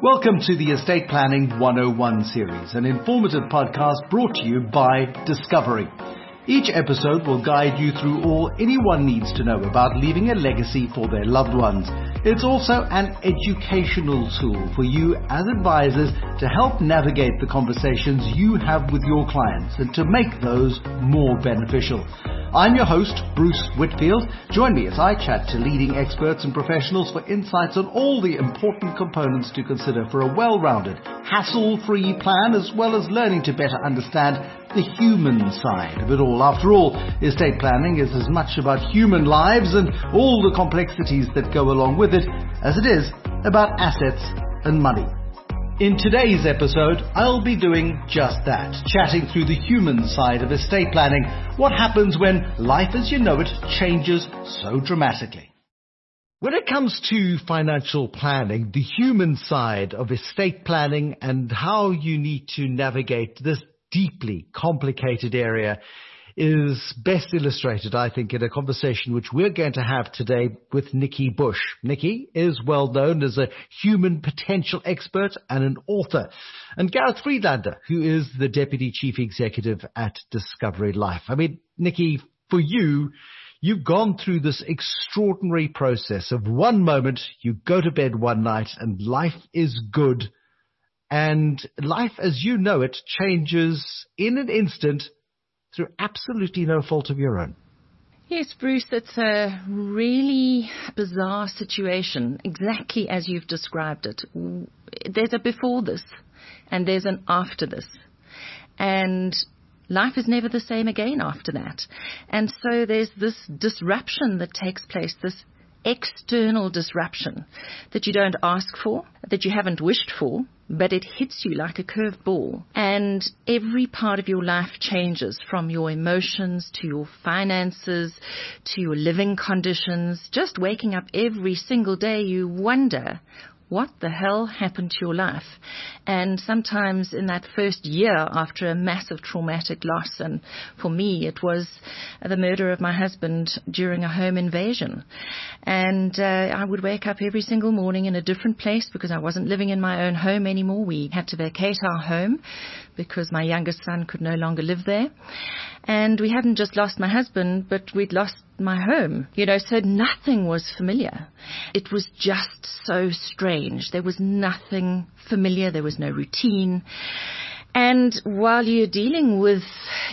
Welcome to the Estate Planning 101 series, an informative podcast brought to you by Discovery. Each episode will guide you through all anyone needs to know about leaving a legacy for their loved ones. It's also an educational tool for you as advisors to help navigate the conversations you have with your clients and to make those more beneficial. I'm your host, Bruce Whitfield. Join me as I chat to leading experts and professionals for insights on all the important components to consider for a well-rounded, hassle-free plan, as well as learning to better understand the human side of it all. After all, estate planning is as much about human lives and all the complexities that go along with it as it is about assets and money. In today's episode, I'll be doing just that, chatting through the human side of estate planning, what happens when life as you know it changes so dramatically. When it comes to financial planning, the human side of estate planning and how you need to navigate this deeply complicated area is best illustrated, I think, in a conversation which we're going to have today with Nikki Bush. Nikki is well known as a human potential expert and an author. And Gareth Friedlander, who is the Deputy Chief Executive at Discovery Life. I mean, Nikki, for you, you've gone through this extraordinary process of one moment you go to bed one night and life is good. And life as you know it changes in an instant through absolutely no fault of your own. Yes, Bruce, it's a really bizarre situation, exactly as you've described it. There's a before this, and there's an after this. And life is never the same again after that. And so there's this disruption that takes place, this external disruption that you don't ask for, that you haven't wished for, but it hits you like a curved ball. And every part of your life changes, from your emotions to your finances to your living conditions. Just waking up every single day, you wonder, what the hell happened to your life? And sometimes in that first year after a massive traumatic loss, and for me it was the murder of my husband during a home invasion. And I would wake up every single morning in a different place because I wasn't living in my own home anymore. We had to vacate our home because my youngest son could no longer live there. And we hadn't just lost my husband, but we'd lost my home, so nothing was familiar. It was just so strange. There was nothing familiar. There was no routine. And while you're dealing with,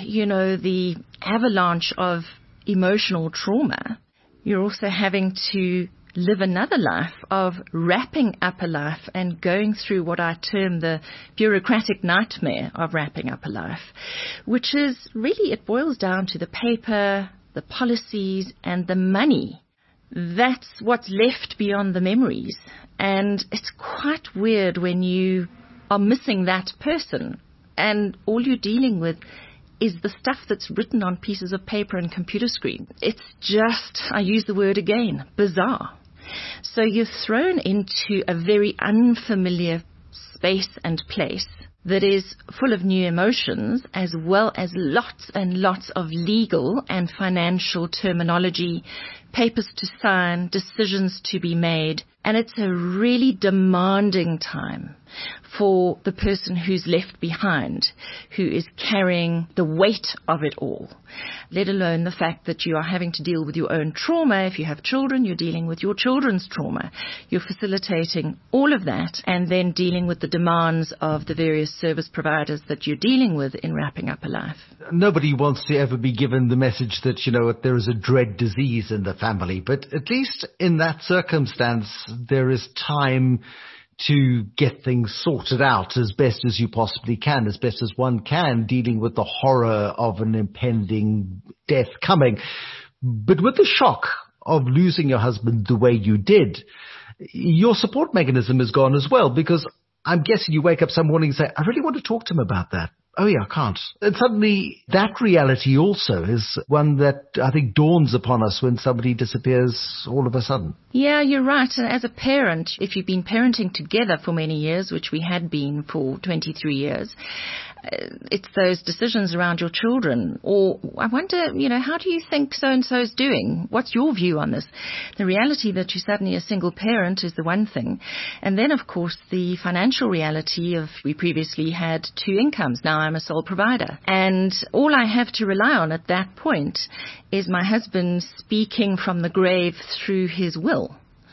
the avalanche of emotional trauma, you're also having to live another life of wrapping up a life and going through what I term the bureaucratic nightmare of wrapping up a life, which is really, it boils down to the paper, the policies and the money. That's what's left beyond the memories. And it's quite weird when you are missing that person and all you're dealing with is the stuff that's written on pieces of paper and computer screen. It's just, I use the word again, bizarre. So you're thrown into a very unfamiliar space and place that is full of new emotions, as well as lots and lots of legal and financial terminology, papers to sign, decisions to be made. And it's a really demanding time for the person who's left behind, who is carrying the weight of it all, let alone the fact that you are having to deal with your own trauma. If you have children, you're dealing with your children's trauma. You're facilitating all of that and then dealing with the demands of the various service providers that you're dealing with in wrapping up a life. Nobody wants to ever be given the message that, there is a dread disease in the family, but at least in that circumstance, there is time to get things sorted out as best as you possibly can, as best as one can, dealing with the horror of an impending death coming. But with the shock of losing your husband the way you did, your support mechanism is gone as well, because I'm guessing you wake up some morning and say, I really want to talk to him about that. Oh yeah, I can't. And suddenly that reality also is one that I think dawns upon us when somebody disappears all of a sudden. Yeah, you're right. And as a parent, if you've been parenting together for many years, which we had been for 23 years, it's those decisions around your children. Or I wonder, how do you think so-and-so's doing? What's your view on this? The reality that you're suddenly a single parent is the one thing. And then, of course, the financial reality of we previously had 2 incomes. Now I'm a sole provider. And all I have to rely on at that point is my husband speaking from the grave through his will.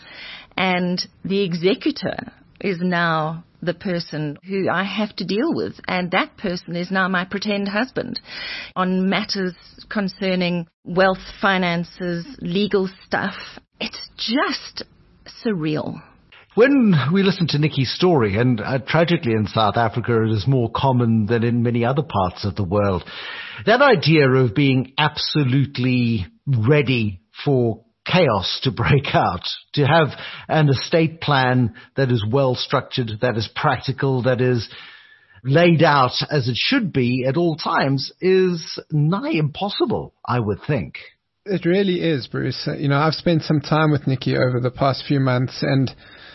And the executor is now the person who I have to deal with, and that person is now my pretend husband on matters concerning wealth, finances, legal stuff. It's just surreal. When we listen to Nikki's story, and tragically in South Africa it is more common than in many other parts of the world, that idea of being absolutely ready for chaos to break out, to have an estate plan that is well structured, that is practical, that is laid out as it should be at all times, is nigh impossible, I would think. It really is, Bruce. I've spent some time with Nikki over the past few months, and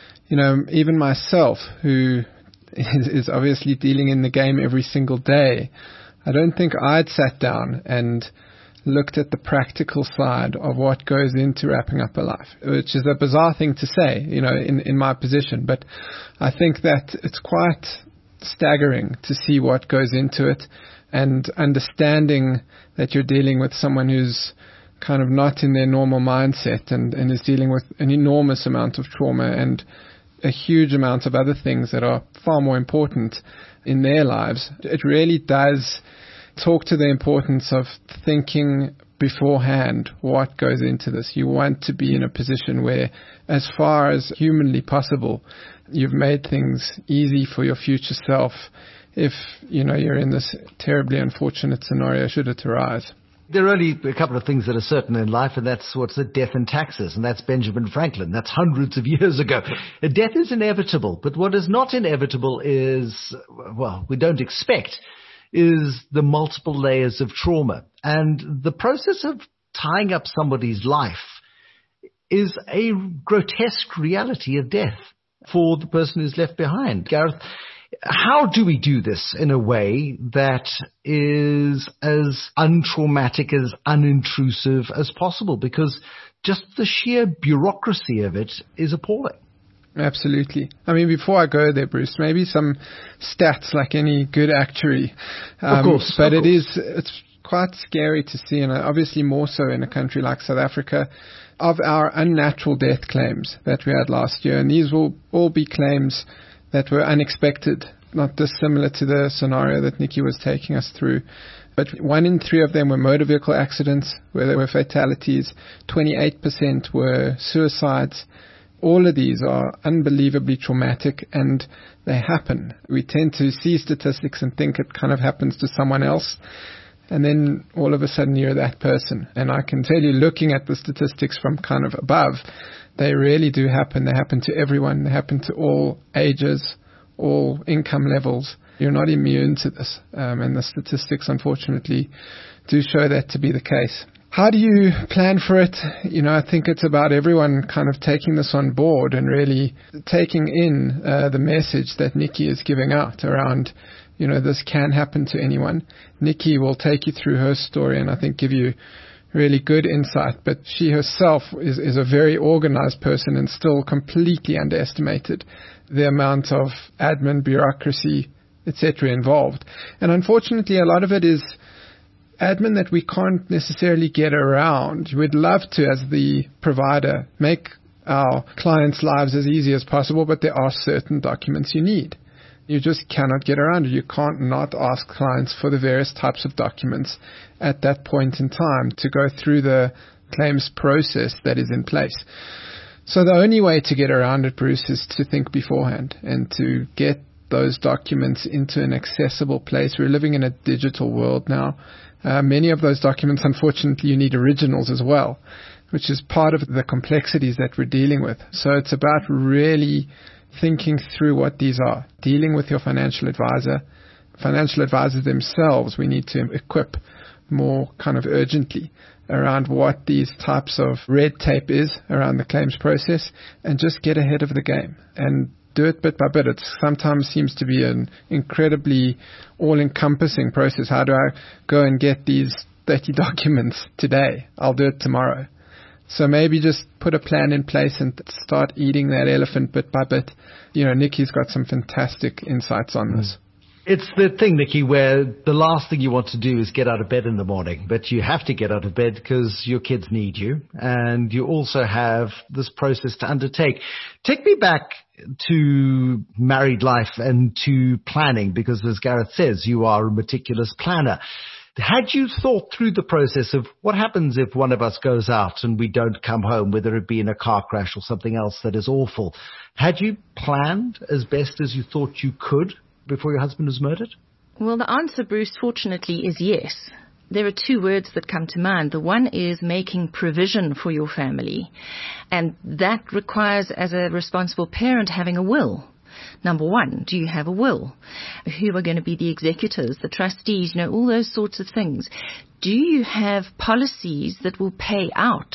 even myself, who is obviously dealing in the game every single day, I don't think I'd sat down and looked at the practical side of what goes into wrapping up a life, which is a bizarre thing to say, in my position. But I think that it's quite staggering to see what goes into it, and understanding that you're dealing with someone who's kind of not in their normal mindset and is dealing with an enormous amount of trauma and a huge amount of other things that are far more important in their lives. It really does talk to the importance of thinking beforehand what goes into this. You want to be in a position where, as far as humanly possible, you've made things easy for your future self if, you're in this terribly unfortunate scenario should it arise. There are only a couple of things that are certain in life, and that's what's the death and taxes, and that's Benjamin Franklin. That's hundreds of years ago. Death is inevitable, but what is not inevitable is, we don't expect, is the multiple layers of trauma. And the process of tying up somebody's life is a grotesque reality of death for the person who's left behind. Gareth, how do we do this in a way that is as untraumatic, as unintrusive as possible? Because just the sheer bureaucracy of it is appalling. Absolutely. Before I go there, Bruce, maybe some stats like any good actuary. Of course. But it's quite scary to see, and obviously more so in a country like South Africa, of our unnatural death claims that we had last year. And these will all be claims that were unexpected, not dissimilar to the scenario that Nikki was taking us through. But 1 in 3 of them were motor vehicle accidents, where there were fatalities. 28% were suicides. All of these are unbelievably traumatic, and they happen. We tend to see statistics and think it kind of happens to someone else, and then all of a sudden you're that person. And I can tell you, looking at the statistics from kind of above, they really do happen. They happen to everyone. They happen to all ages, all income levels. You're not immune to this, and the statistics, unfortunately, do show that to be the case. How do you plan for it? I think it's about everyone kind of taking this on board and really taking in the message that Nikki is giving out around, this can happen to anyone. Nikki will take you through her story and I think give you really good insight, but she herself is a very organized person and still completely underestimated the amount of admin, bureaucracy, etc. involved. And unfortunately, a lot of it is admin that we can't necessarily get around. We'd love to, as the provider, make our clients' lives as easy as possible, but there are certain documents you need. You just cannot get around it. You can't not ask clients for the various types of documents at that point in time to go through the claims process that is in place. So the only way to get around it, Bruce, is to think beforehand and to get those documents into an accessible place. We're living in a digital world now. Many of those documents, unfortunately, you need originals as well, which is part of the complexities that we're dealing with. So it's about really thinking through what these are, dealing with your financial advisor, financial advisors themselves, we need to equip more kind of urgently around what these types of red tape is around the claims process, and just get ahead of the game and do it bit by bit. It sometimes seems to be an incredibly all-encompassing process. How do I go and get these 30 documents today? I'll do it tomorrow. So maybe just put a plan in place and start eating that elephant bit by bit. Nikki's got some fantastic insights on this. It's the thing, Nikki, where the last thing you want to do is get out of bed in the morning, but you have to get out of bed because your kids need you, and you also have this process to undertake. Take me back to married life and to planning, because as Gareth says, you are a meticulous planner. Had you thought through the process of what happens if one of us goes out and we don't come home, whether it be in a car crash or something else that is awful? Had you planned as best as you thought you could before your husband was murdered? Well, the answer, Bruce, fortunately, is yes. There are two words that come to mind. The one is making provision for your family, and that requires, as a responsible parent, having a will. Number one, do you have a will? Who are going to be the executors, the trustees, all those sorts of things? Do you have policies that will pay out?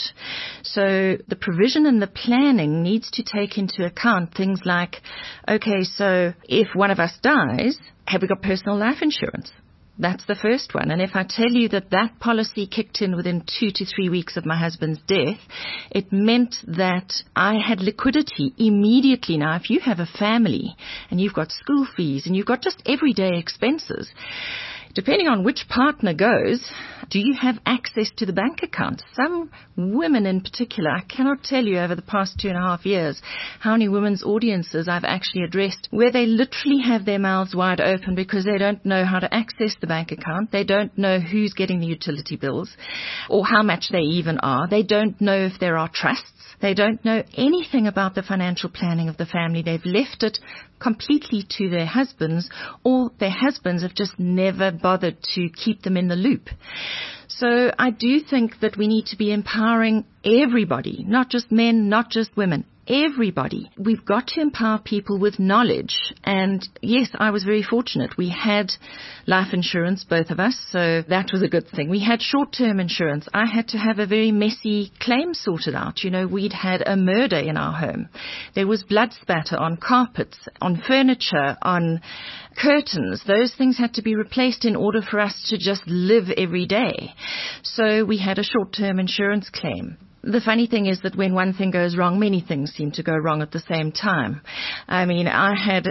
So the provision and the planning needs to take into account things like, okay, so if one of us dies, have we got personal life insurance? That's the first one. And if I tell you that that policy kicked in within 2 to 3 weeks of my husband's death, it meant that I had liquidity immediately. Now, if you have a family and you've got school fees and you've got just everyday expenses, depending on which partner goes, do you have access to the bank account? Some women in particular, I cannot tell you over the past 2.5 years how many women's audiences I've actually addressed where they literally have their mouths wide open because they don't know how to access the bank account. They don't know who's getting the utility bills or how much they even are. They don't know if there are trusts. They don't know anything about the financial planning of the family. They've left it completely to their husbands, or their husbands have just never bothered to keep them in the loop. So I do think that we need to be empowering everybody, not just men, not just women, everybody. We've got to empower people with knowledge. And yes, I was very fortunate. We had life insurance, both of us, so that was a good thing. We had short-term insurance. I had to have a very messy claim sorted out. We'd had a murder in our home. There was blood spatter on carpets, on furniture, on curtains. Those things had to be replaced in order for us to just live every day. So we had a short-term insurance claim. The funny thing is that when one thing goes wrong, many things seem to go wrong at the same time. I mean, I had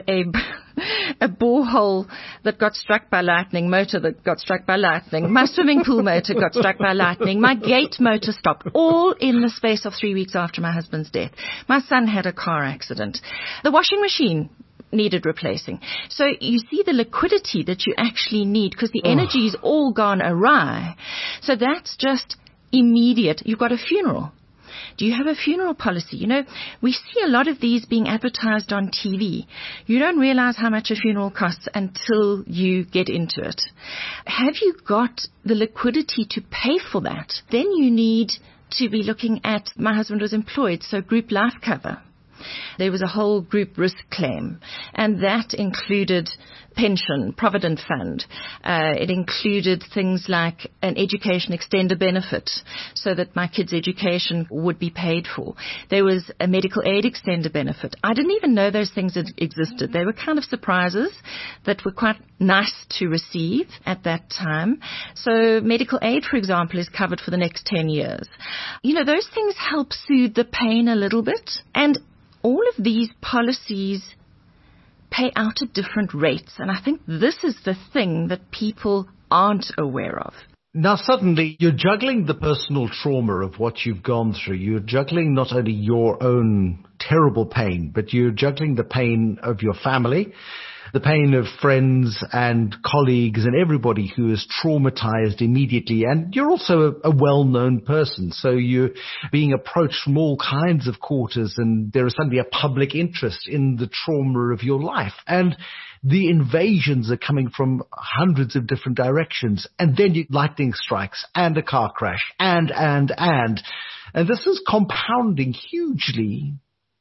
a borehole that got struck by lightning, motor that got struck by lightning, my swimming pool motor got struck by lightning, my gate motor stopped, all in the space of 3 weeks after my husband's death. My son had a car accident. The washing machine needed replacing. So you see the liquidity that you actually need because the energy's all gone awry. So that's just immediate. You've got a funeral. Do you have a funeral policy? We see a lot of these being advertised on TV. You don't realize how much a funeral costs until you get into it. Have you got the liquidity to pay for that? Then you need to be looking at, my husband was employed, so group life cover. There was a whole group risk claim, and that included pension, provident fund. It included things like an education extender benefit so that my kids' education would be paid for. There was a medical aid extender benefit. I didn't even know those things existed. They were kind of surprises that were quite nice to receive at that time. So medical aid, for example, is covered for the next 10 years. Those things help soothe the pain a little bit. And all of these policies pay out at different rates. And I think this is the thing that people aren't aware of. Now, suddenly, you're juggling the personal trauma of what you've gone through. You're juggling not only your own terrible pain, but you're juggling the pain of your family, the pain of friends and colleagues and everybody who is traumatized immediately. And you're also a well-known person, so you're being approached from all kinds of quarters, and there is suddenly a public interest in the trauma of your life. And the invasions are coming from hundreds of different directions. And then lightning strikes and a car crash and this is compounding hugely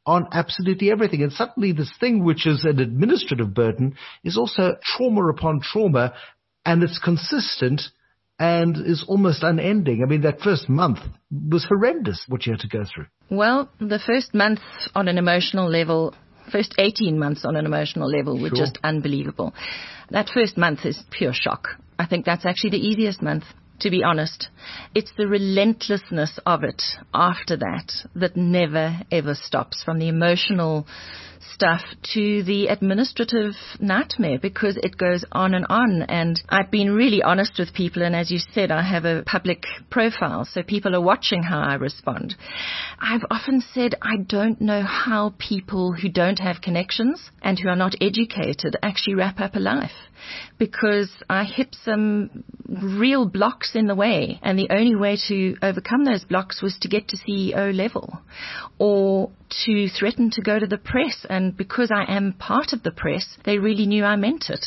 on absolutely everything. And suddenly this thing which is an administrative burden is also trauma upon trauma, and it's consistent and is almost unending. I mean, that first month was horrendous, what you had to go through. Well, the first month on an emotional level, first 18 months on an emotional level were just unbelievable. That first month is pure shock. I think that's actually the easiest month, to be honest. It's the relentlessness of it after that never, ever stops, from the emotional stuff to the administrative nightmare, because it goes on. And I've been really honest with people, and as you said, I have a public profile, so people are watching how I respond. I've often said I don't know how people who don't have connections and who are not educated actually wrap up a life, because I hit some real blocks in the way, and the only way to overcome those blocks was to get to CEO level or to threaten to go to the press. And because I am part of the press, they really knew I meant it.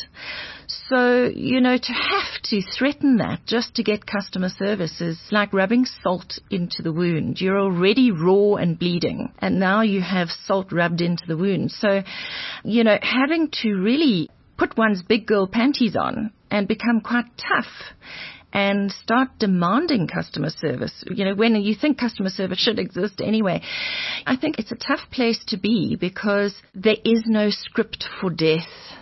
So, to have to threaten that just to get customer service is like rubbing salt into the wound. You're already raw and bleeding, and now you have salt rubbed into the wound. So, having to really put one's big girl panties on and become quite tough and start demanding customer service, when you think customer service should exist anyway. I think it's a tough place to be, because there is no script for death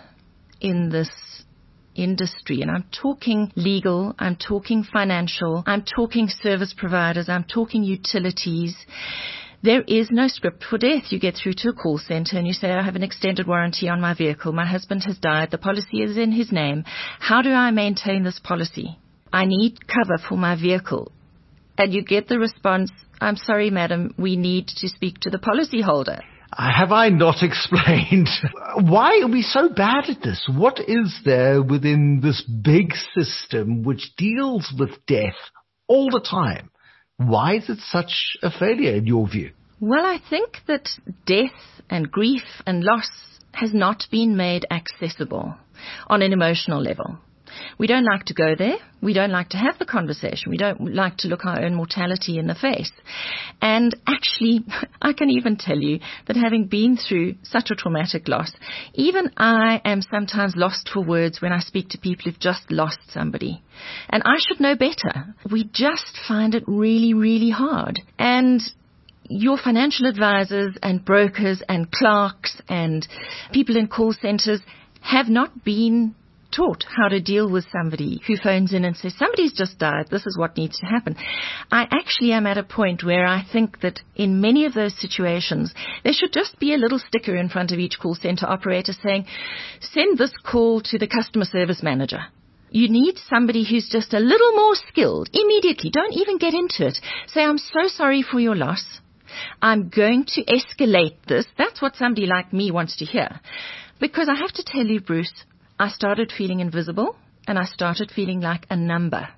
in this industry. And I'm talking legal, I'm talking financial, I'm talking service providers, I'm talking utilities. There is no script for death. You get through to a call center and you say, I have an extended warranty on my vehicle. My husband has died. The policy is in his name. How do I maintain this policy? I need cover for my vehicle. And you get the response, I'm sorry, madam, we need to speak to the policyholder. Have I not explained? Why are we so bad at this? What is there within this big system which deals with death all the time? Why is it such a failure in your view? Well, I think that death and grief and loss has not been made accessible on an emotional level. We don't like to go there. We don't like to have the conversation. We don't like to look our own mortality in the face. And actually, I can even tell you that having been through such a traumatic loss, even I am sometimes lost for words when I speak to people who've just lost somebody. And I should know better. We just find it really, really hard. And your financial advisors and brokers and clerks and people in call centers have not been taught how to deal with somebody who phones in and says, somebody's just died, this is what needs to happen. I actually am at a point where I think that in many of those situations, there should just be a little sticker in front of each call center operator saying, send this call to the customer service manager. You need somebody who's just a little more skilled immediately. Don't even get into it. Say, I'm so sorry for your loss. I'm going to escalate this. That's what somebody like me wants to hear. Because I have to tell you, Bruce, I started feeling invisible and I started feeling like a number.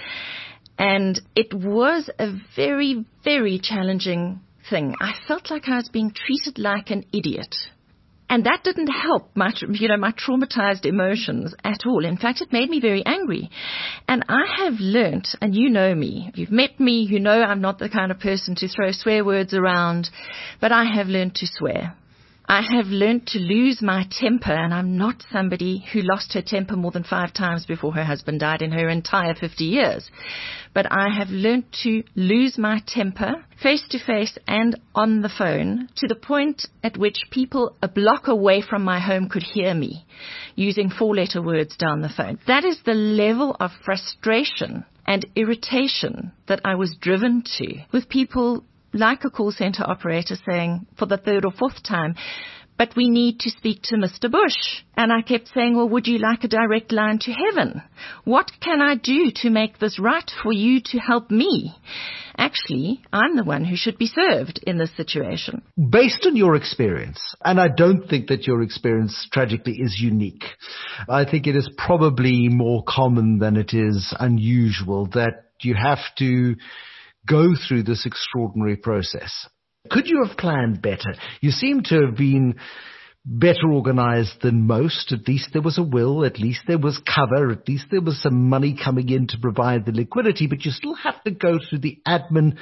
And it was a very, very challenging thing. I felt like I was being treated like an idiot. And that didn't help my traumatized emotions at all. In fact, it made me very angry. And I have learnt, and you know me, you've met me, you know I'm not the kind of person to throw swear words around, but I have learnt to swear. I have learnt to lose my temper, and I'm not somebody who lost her temper more than 5 times before her husband died in her entire 50 years. But I have learnt to lose my temper face to face and on the phone to the point at which people a block away from my home could hear me using 4-letter words down the phone. That is the level of frustration and irritation that I was driven to, with people like a call center operator saying for the 3rd or 4th time, but we need to speak to Mr. Bush. And I kept saying, well, would you like a direct line to heaven? What can I do to make this right for you to help me? Actually, I'm the one who should be served in this situation. Based on your experience, and I don't think that your experience tragically is unique. I think it is probably more common than it is unusual that you have to go through this extraordinary process. Could you have planned better? You seem to have been better organized than most. At least there was a will, at least there was cover, at least there was some money coming in to provide the liquidity, but you still have to go through the admin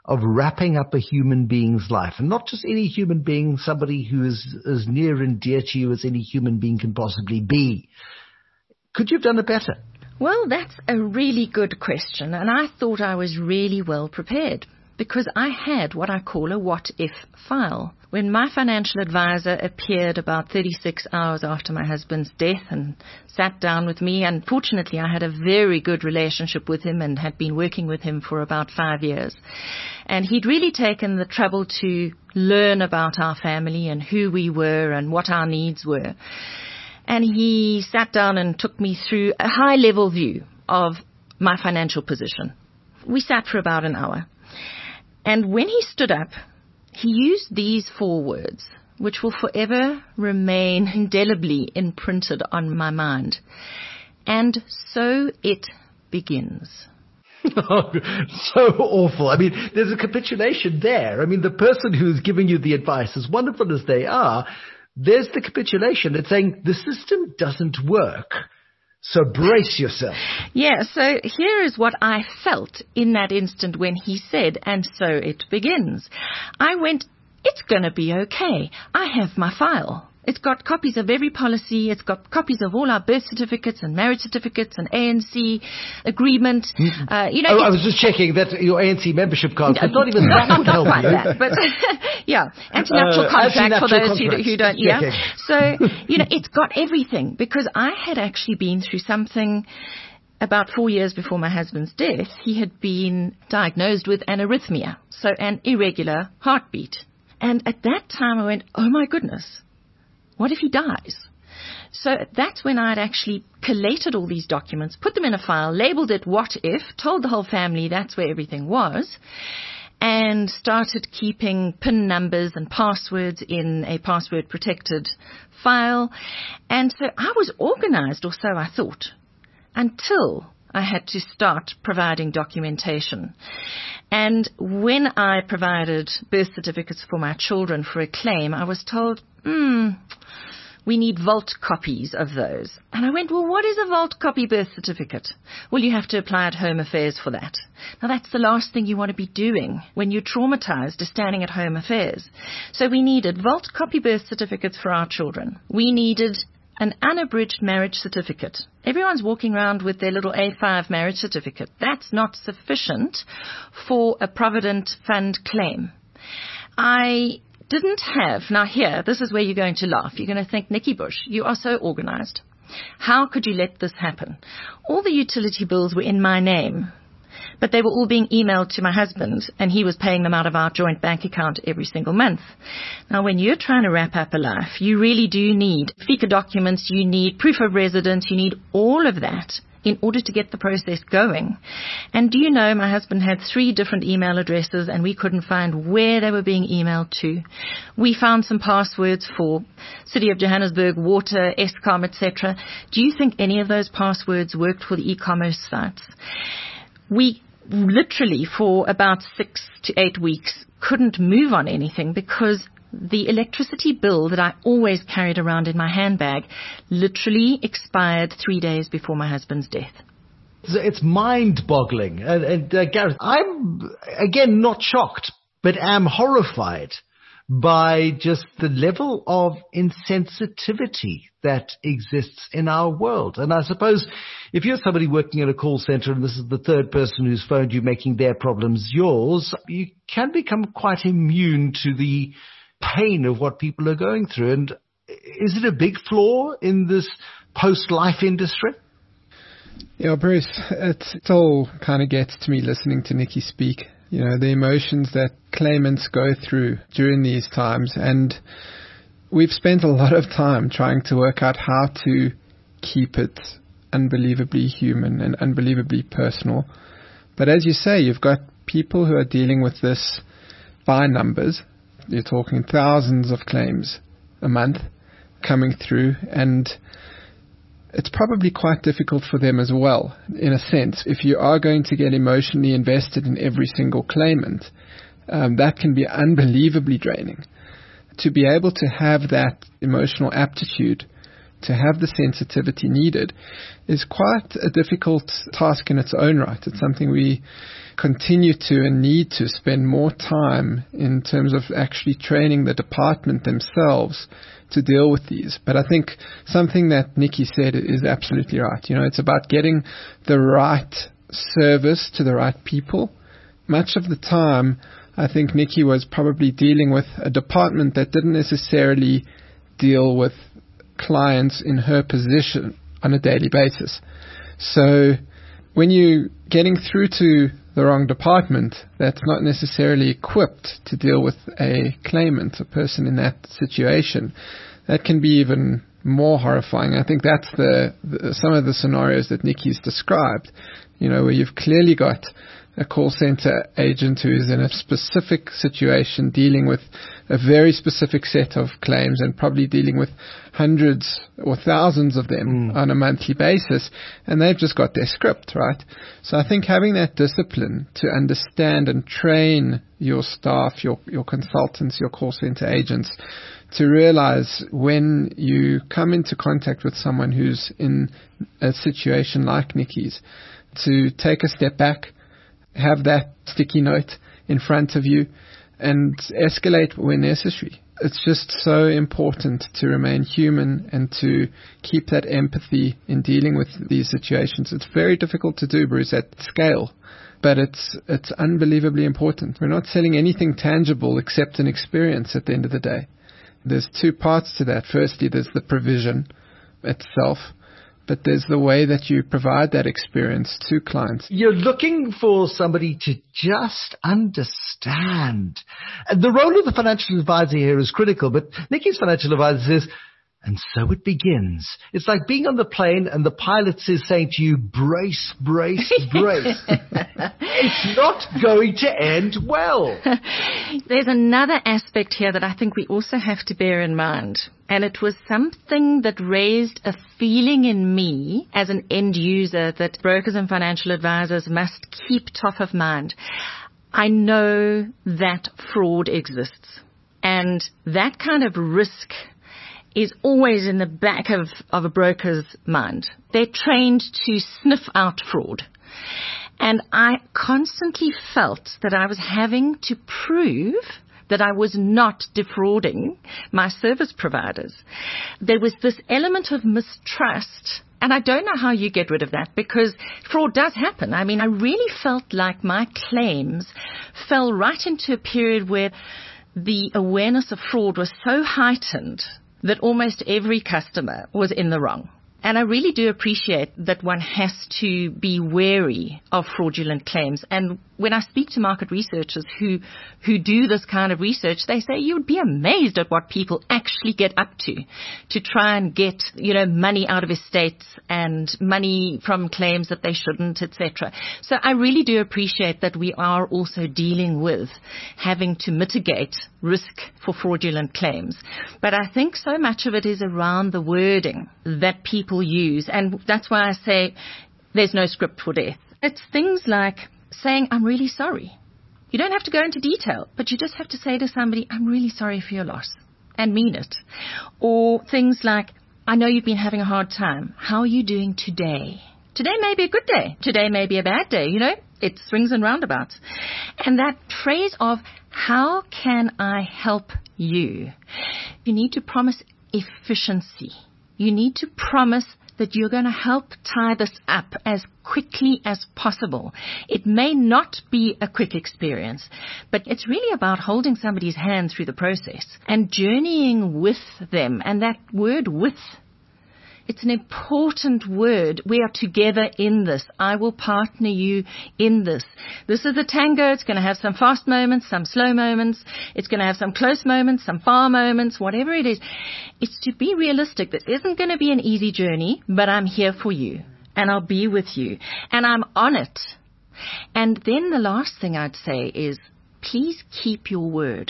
of wrapping up a human being's life, and not just any human being, somebody who is as near and dear to you as any human being can possibly be. Could you have done it better? Well, that's a really good question, and I thought I was really well prepared because I had what I call a what-if file. When my financial advisor appeared about 36 hours after my husband's death and sat down with me, unfortunately I had a very good relationship with him and had been working with him for about 5 years. And he'd really taken the trouble to learn about our family and who we were and what our needs were. And he sat down and took me through a high-level view of my financial position. We sat for about an hour. And when he stood up, he used these 4 words, which will forever remain indelibly imprinted on my mind. And so it begins. Oh, so awful. I mean, there's a capitulation there. I mean, the person who's giving you the advice, as wonderful as they are, there's the capitulation. It's saying the system doesn't work. So brace yourself. Yeah, so here is what I felt in that instant when he said, and so it begins. I went, it's going to be okay. I have my file. It's got copies of every policy. It's got copies of all our birth certificates and marriage certificates and ANC agreement. I was just checking that your ANC membership card. Not even that would help you. That, but yeah, anti-nuptial contract for those who don't. Yeah. So it's got everything because I had actually been through something. About 4 years before my husband's death, he had been diagnosed with an arrhythmia, so an irregular heartbeat. And at that time I went, oh my goodness. What if he dies? So that's when I'd actually collated all these documents, put them in a file, labeled it what if, told the whole family that's where everything was, and started keeping PIN numbers and passwords in a password-protected file. And so I was organized, or so I thought, until I had to start providing documentation. And when I provided birth certificates for my children for a claim, I was told, we need vault copies of those. And I went, well, what is a vault copy birth certificate? Well, you have to apply at Home Affairs for that. Now, that's the last thing you want to be doing when you're traumatized, is standing at Home Affairs. So we needed vault copy birth certificates for our children. We needed an unabridged marriage certificate. Everyone's walking around with their little A5 marriage certificate. That's not sufficient for a Provident Fund claim. I didn't have, now here, this is where you're going to laugh. You're going to think, Nikki Bush, you are so organized. How could you let this happen? All the utility bills were in my name, but they were all being emailed to my husband, and he was paying them out of our joint bank account every single month. Now, when you're trying to wrap up a life, you really do need FICA documents, you need proof of residence, you need all of that in order to get the process going. And do you know, my husband had 3 different email addresses, and we couldn't find where they were being emailed to. We found some passwords for City of Johannesburg, water, Eskom, etc. Do you think any of those passwords worked for the e-commerce sites? We literally, for about 6 to 8 weeks, couldn't move on anything because the electricity bill that I always carried around in my handbag literally expired 3 days before my husband's death. It's mind-boggling. And Gareth, I'm, again, not shocked, but am horrified by just the level of insensitivity that exists in our world. And I suppose if you're somebody working in a call center and this is the third person who's phoned you making their problems yours, you can become quite immune to the pain of what people are going through. And is it a big flaw in this post-life industry? Yeah, Bruce, it all kind of gets to me listening to Nikki speak. You know, the emotions that claimants go through during these times. And we've spent a lot of time trying to work out how to keep it unbelievably human and unbelievably personal. But as you say, you've got people who are dealing with this by numbers. You're talking thousands of claims a month coming through, and it's probably quite difficult for them as well, in a sense. If you are going to get emotionally invested in every single claimant, that can be unbelievably draining. To be able to have that emotional aptitude to have the sensitivity needed is quite a difficult task in its own right. It's something we continue to and need to spend more time in terms of actually training the department themselves to deal with these. But I think something that Nikki said is absolutely right. It's about getting the right service to the right people. Much of the time, I think Nikki was probably dealing with a department that didn't necessarily deal with clients in her position on a daily basis. So when you're getting through to the wrong department that's not necessarily equipped to deal with a claimant, a person in that situation, that can be even more horrifying. I think that's some of the scenarios that Nikki's described, where you've clearly got a call center agent who is in a specific situation dealing with a very specific set of claims and probably dealing with hundreds or thousands of them on a monthly basis, and they've just got their script, right? So I think having that discipline to understand and train your staff, your consultants, your call center agents, to realize when you come into contact with someone who's in a situation like Nikki's, to take a step back, have that sticky note in front of you, and escalate when necessary. It's just so important to remain human and to keep that empathy in dealing with these situations. It's very difficult to do, Bruce, at scale, but it's unbelievably important. We're not selling anything tangible except an experience at the end of the day. There's two parts to that. Firstly, there's the provision itself, but there's the way that you provide that experience to clients. You're looking for somebody to just understand. And the role of the financial advisor here is critical, but Nikki's financial advisor says, and so it begins. It's like being on the plane and the pilot is saying to you, brace, brace, brace. It's not going to end well. There's another aspect here that I think we also have to bear in mind. And it was something that raised a feeling in me as an end user that brokers and financial advisors must keep top of mind. I know that fraud exists, and that kind of risk is always in the back of a broker's mind. They're trained to sniff out fraud. And I constantly felt that I was having to prove that I was not defrauding my service providers. There was this element of mistrust, and I don't know how you get rid of that, because fraud does happen. I mean, I really felt like my claims fell right into a period where the awareness of fraud was so heightened that almost every customer was in the wrong. And I really do appreciate that one has to be wary of fraudulent claims. And when I speak to market researchers who do this kind of research, they say you would be amazed at what people actually get up to try and get, money out of estates and money from claims that they shouldn't, etc. So I really do appreciate that we are also dealing with having to mitigate risk for fraudulent claims. But I think so much of it is around the wording that people use. And that's why I say there's no script for death. It's things like saying, I'm really sorry. You don't have to go into detail, but you just have to say to somebody, I'm really sorry for your loss, and mean it. Or things like, I know you've been having a hard time. How are you doing today? Today may be a good day. Today may be a bad day. It swings and roundabouts. And that phrase of, how can I help you? You need to promise efficiency. You need to promise that you're going to help tie this up as quickly as possible. It may not be a quick experience, but it's really about holding somebody's hand through the process and journeying with them. And that word with, it's an important word. We are together in this. I will partner you in this. This is the tango. It's going to have some fast moments, some slow moments. It's going to have some close moments, some far moments, whatever it is. It's to be realistic. This isn't going to be an easy journey, but I'm here for you and I'll be with you and I'm on it. And then the last thing I'd say is, please keep your word.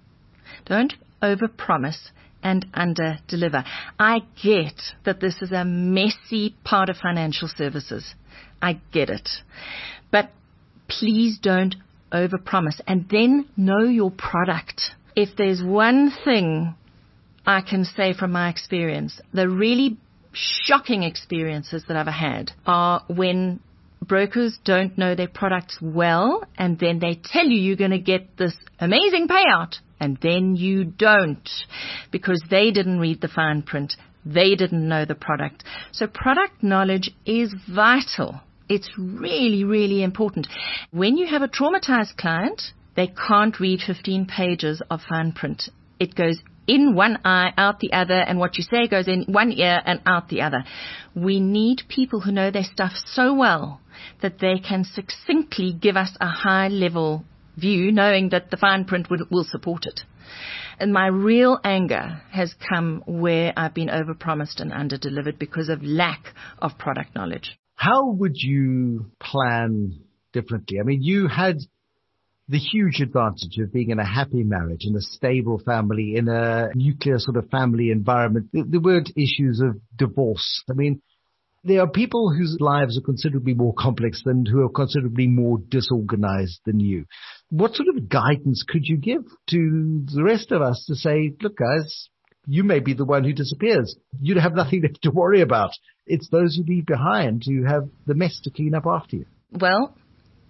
Don't overpromise and under-deliver. I get that this is a messy part of financial services. I get it. But please don't overpromise, and then know your product. If there's one thing I can say from my experience, the really shocking experiences that I've had are when brokers don't know their products well, and then they tell you you're going to get this amazing payout, and then you don't, because they didn't read the fine print. They didn't know the product. So product knowledge is vital. It's really, really important. When you have a traumatized client, they can't read 15 pages of fine print. It goes in one eye, out the other, and what you say goes in one ear and out the other. We need people who know their stuff so well that they can succinctly give us a high-level view, knowing that the fine print will support it. And my real anger has come where I've been overpromised and underdelivered because of lack of product knowledge. How would you plan differently? I mean, you had the huge advantage of being in a happy marriage, in a stable family, in a nuclear sort of family environment. There weren't issues of divorce. I mean, there are people whose lives are considerably more complex than who are considerably more disorganized than you. What sort of guidance could you give to the rest of us to say, look, guys, you may be the one who disappears. You have nothing left to worry about. It's those who leave behind who have the mess to clean up after you. Well,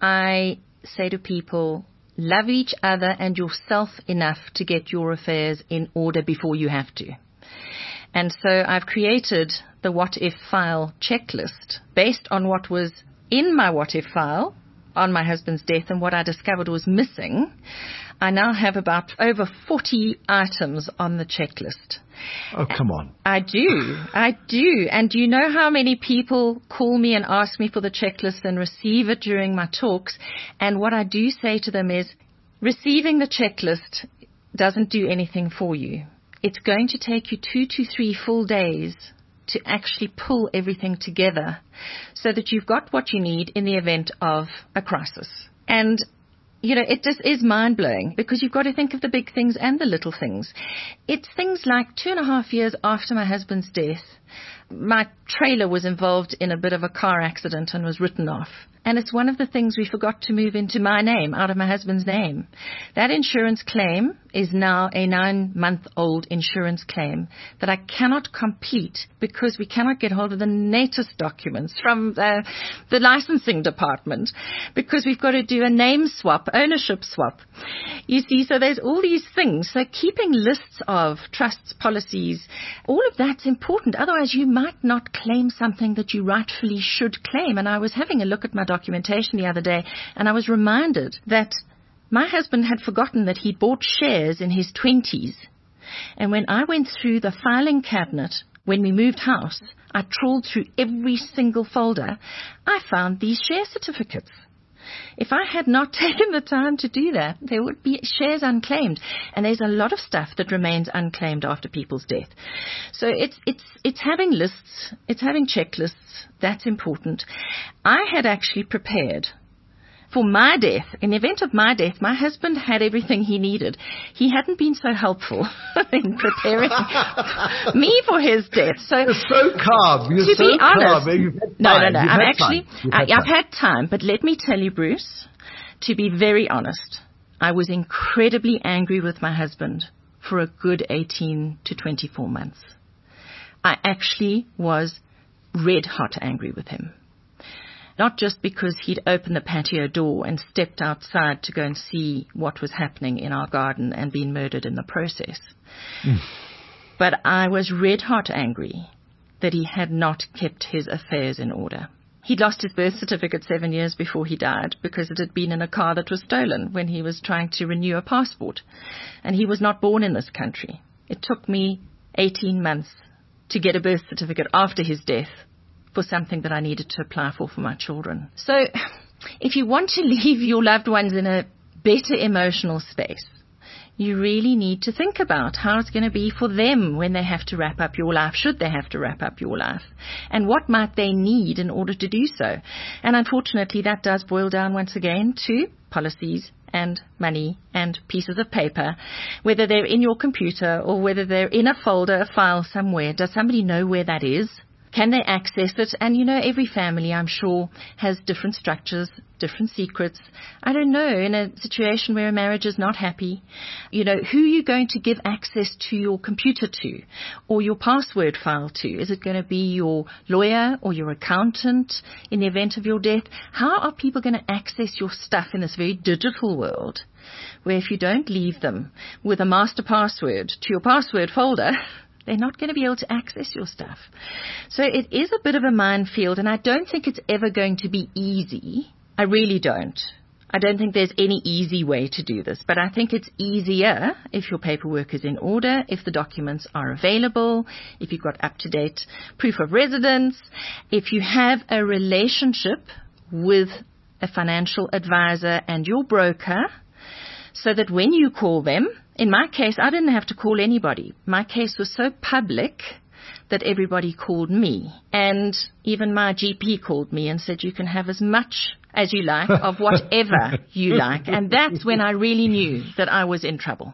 I say to people, love each other and yourself enough to get your affairs in order before you have to. And so I've created the What If file checklist based on what was in my What If file on my husband's death and what I discovered was missing. I now have about over 40 items on the checklist. Oh, come on. I do. And do you know how many people call me and ask me for the checklist and receive it during my talks? And what I do say to them is, receiving the checklist doesn't do anything for you. It's going to take you 2 to 3 full days to actually pull everything together so that you've got what you need in the event of a crisis. And you know, it just is mind-blowing because you've got to think of the big things and the little things. It's things like 2.5 years after my husband's death, my trailer was involved in a bit of a car accident and was written off. And it's one of the things we forgot to move into my name, out of my husband's name. That insurance claim is now a 9-month-old insurance claim that I cannot complete because we cannot get hold of the NATIS documents from the licensing department because we've got to do a name swap, ownership swap. You see, so there's all these things. So keeping lists of trusts, policies, all of that's important. Otherwise, you might not claim something that you rightfully should claim. And I was having a look at my documentation the other day, and I was reminded that my husband had forgotten that he'd bought shares in his 20s. And when I went through the filing cabinet, when we moved house, I trawled through every single folder. I found these share certificates. If I had not taken the time to do that, there would be shares unclaimed. And there's a lot of stuff that remains unclaimed after people's death. So it's having lists, it's having checklists. That's important. I had actually prepared for my death. In the event of my death, my husband had everything he needed. He hadn't been so helpful in preparing me for his death. So you're so calm. You're so be honest, calm. You've had no. time. I've had time, but let me tell you, Bruce, to be very honest, I was incredibly angry with my husband for a good 18 to 24 months. I actually was red hot angry with him. Not just because he'd opened the patio door and stepped outside to go and see what was happening in our garden and been murdered in the process. But I was red hot angry that he had not kept his affairs in order. He'd lost his birth certificate 7 years before he died because it had been in a car that was stolen when he was trying to renew a passport. And he was not born in this country. It took me 18 months to get a birth certificate after his death for something that I needed to apply for my children. So if you want to leave your loved ones in a better emotional space, you really need to think about how it's going to be for them when they have to wrap up your life, should they have to wrap up your life, and what might they need in order to do so. And unfortunately, that does boil down once again to policies and money and pieces of paper, whether they're in your computer or whether they're in a folder, a file somewhere. Does somebody know where that is? Can they access it? And, you know, every family, I'm sure, has different structures different secrets. I don't know, in a situation where a marriage is not happy, who are you going to give access to your computer to or your password file to? Is it going to be your lawyer or your accountant in the event of your death? How are people going to access your stuff in this very digital world where if you don't leave them with a master password to your password folder, they're not going to be able to access your stuff? So it is a bit of a minefield, and I don't think it's ever going to be easy. I really don't. I don't think there's any easy way to do this, but I think it's easier if your paperwork is in order, if the documents are available, if you've got up-to-date proof of residence, if you have a relationship with a financial advisor and your broker, so that when you call them, in my case, I didn't have to call anybody. My case was so public that everybody called me. And even my GP called me and said, you can have as much as you like of whatever you like. And that's when I really knew that I was in trouble.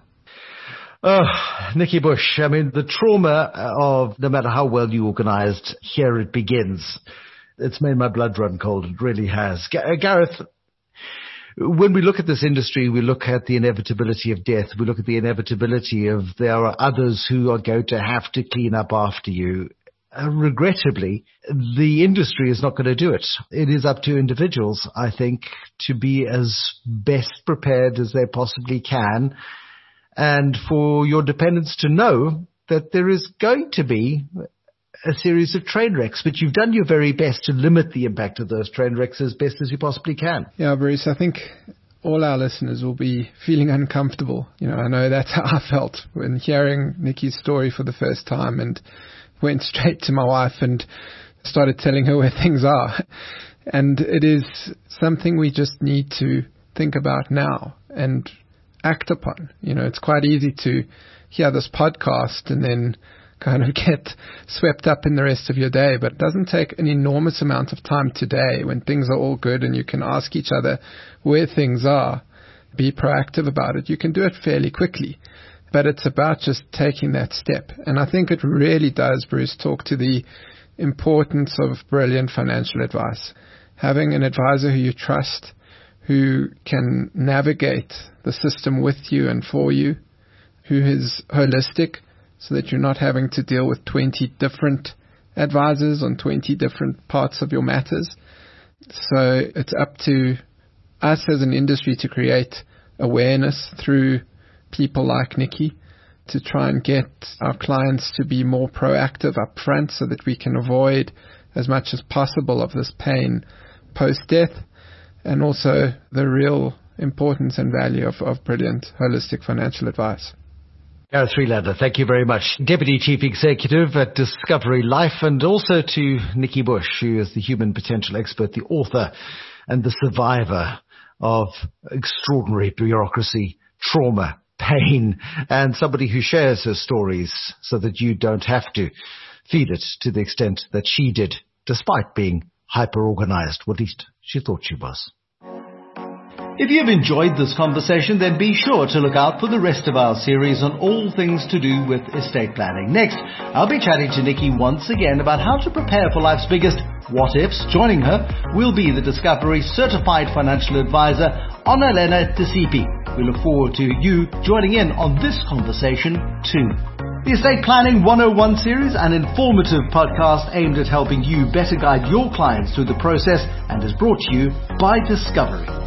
Oh, Nikki Bush, I mean, the trauma of no matter how well you organized, here it begins. It's made my blood run cold. It really has. Gareth, when we look at this industry, we look at the inevitability of death. We look at the inevitability of there are others who are going to have to clean up after you. Regrettably, the industry is not going to do it. It is up to individuals, I think, to be as best prepared as they possibly can, and for your dependents to know that there is going to be a series of train wrecks, but you've done your very best to limit the impact of those train wrecks as best as you possibly can. Yeah, Bruce, I think all our listeners will be feeling uncomfortable. I know that's how I felt when hearing Nikki's story for the first time, and went straight to my wife and started telling her where things are. And it is something we just need to think about now and act upon. It's quite easy to hear this podcast and then kind of get swept up in the rest of your day, but it doesn't take an enormous amount of time today when things are all good and you can ask each other where things are, be proactive about it. You can do it fairly quickly, but it's about just taking that step. And I think it really does, Bruce, talk to the importance of brilliant financial advice. Having an advisor who you trust, who can navigate the system with you and for you, who is holistic, so that you're not having to deal with 20 different advisors on 20 different parts of your matters. So it's up to us as an industry to create awareness through people like Nikki to try and get our clients to be more proactive up front so that we can avoid as much as possible of this pain post-death, and also the real importance and value of brilliant holistic financial advice. Gareth Freelander, thank you very much. Deputy Chief Executive at Discovery Life, and also to Nikki Bush, who is the human potential expert, the author and the survivor of extraordinary bureaucracy, trauma, pain, and somebody who shares her stories so that you don't have to feel it to the extent that she did, despite being hyper-organized, or at least she thought she was. If you've enjoyed this conversation, then be sure to look out for the rest of our series on all things to do with estate planning. Next, I'll be chatting to Nikki once again about how to prepare for life's biggest what-ifs. Joining her will be the Discovery Certified Financial Advisor, Annalena Tisipi. We look forward to you joining in on this conversation too. The Estate Planning 101 series, an informative podcast aimed at helping you better guide your clients through the process, and is brought to you by Discovery.